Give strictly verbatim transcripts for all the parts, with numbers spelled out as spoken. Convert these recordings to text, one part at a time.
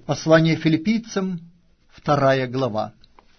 Послание Филиппийцам, вторая глава.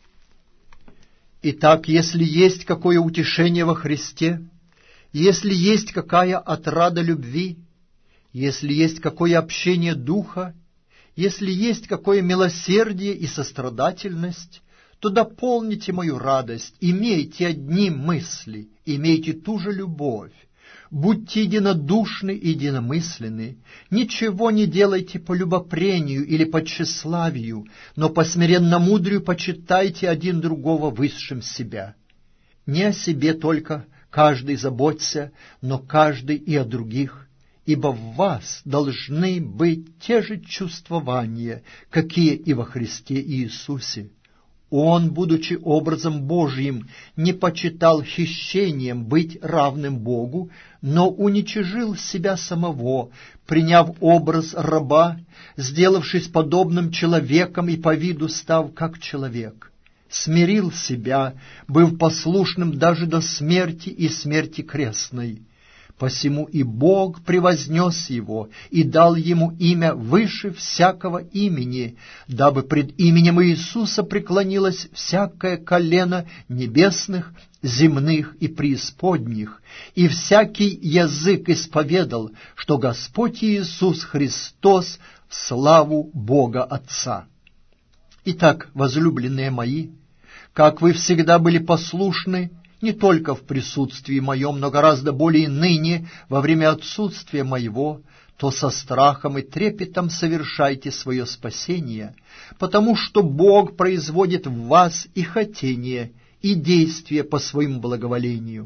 Итак, если есть какое утешение во Христе, если есть какая отрада любви, если есть какое общение духа, если есть какое милосердие и сострадательность, то дополните мою радость, имейте одни мысли, имейте ту же любовь, будьте единодушны и единомысленны, ничего не делайте по любопрению или по тщеславию, но по смиренномудрию почитайте один другого высшим себя. Не о себе только каждый заботься, но каждый и о других, ибо в вас должны быть те же чувствования, какие и во Христе Иисусе. Он, будучи образом Божьим, не почитал хищением быть равным Богу, но уничижил себя самого, приняв образ раба, сделавшись подобным человеком и по виду став как человек. Смирил себя, быв послушным даже до смерти и смерти крестной. Посему и Бог превознес его и дал ему имя выше всякого имени, дабы пред именем Иисуса преклонилось всякое колено небесных, земных и преисподних, и всякий язык исповедал, что Господь Иисус Христос в славу Бога Отца. Итак, возлюбленные мои, как вы всегда были послушны, не только в присутствии моем, но гораздо более ныне, во время отсутствия моего, то со страхом и трепетом совершайте свое спасение, потому что Бог производит в вас и хотение, и действие по своему благоволению.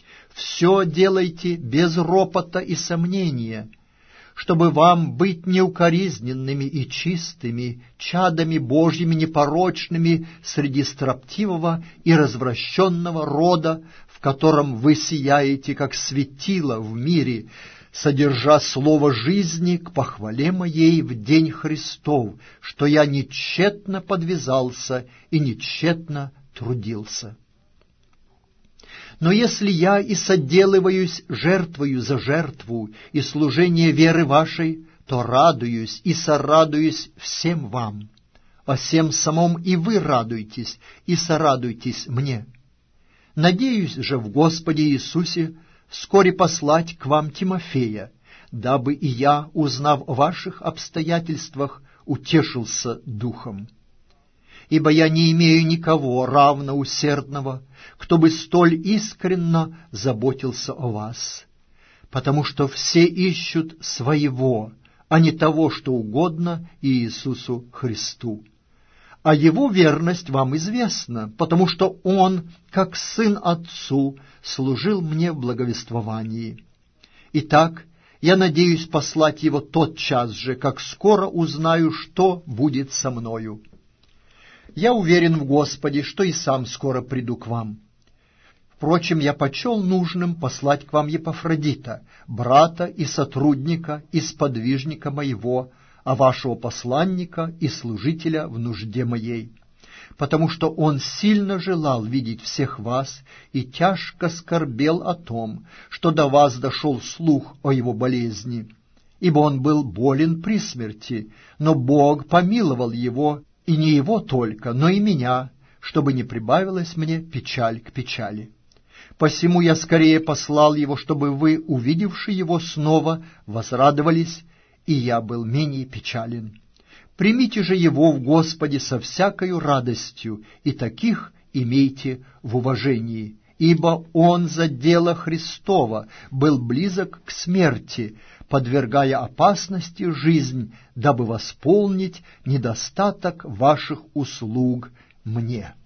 Все делайте без ропота и сомнения, чтобы вам быть неукоризненными и чистыми, чадами Божьими непорочными среди строптивого и развращенного рода, в котором вы сияете, как светило в мире, содержа слово жизни к похвале моей в день Христов, что я нечетно подвязался и нечетно трудился. Но если я и соделываюсь жертвою за жертву и служение веры вашей, то радуюсь и сорадуюсь всем вам, о сем самом и вы радуйтесь и сорадуйтесь мне. Надеюсь же в Господе Иисусе вскоре послать к вам Тимофея, дабы и я, узнав о ваших обстоятельствах, утешился духом. Ибо я не имею никого равно усердного, кто бы столь искренно заботился о вас, потому что все ищут своего, а не того, что угодно Иисусу Христу. А Его верность вам известна, потому что Он, как сын Отцу, служил мне в благовествовании. Итак, я надеюсь послать Его тотчас же, как скоро узнаю, что будет со мною. Я уверен в Господе, что и сам скоро приду к вам. Впрочем, я почел нужным послать к вам Епафродита, брата и сотрудника и сподвижника моего, а вашего посланника и служителя в нужде моей, потому что он сильно желал видеть всех вас и тяжко скорбел о том, что до вас дошел слух о его болезни, ибо он был болен при смерти, но Бог помиловал его, и не его только, но и меня, чтобы не прибавилась мне печаль к печали. Посему я скорее послал его, чтобы вы, увидевши его снова, возрадовались, и я был менее печален. Примите же его в Господе со всякою радостью, и таких имейте в уважении, ибо он за дело Христово был близок к смерти, подвергая опасности жизнь, дабы восполнить недостаток ваших услуг мне».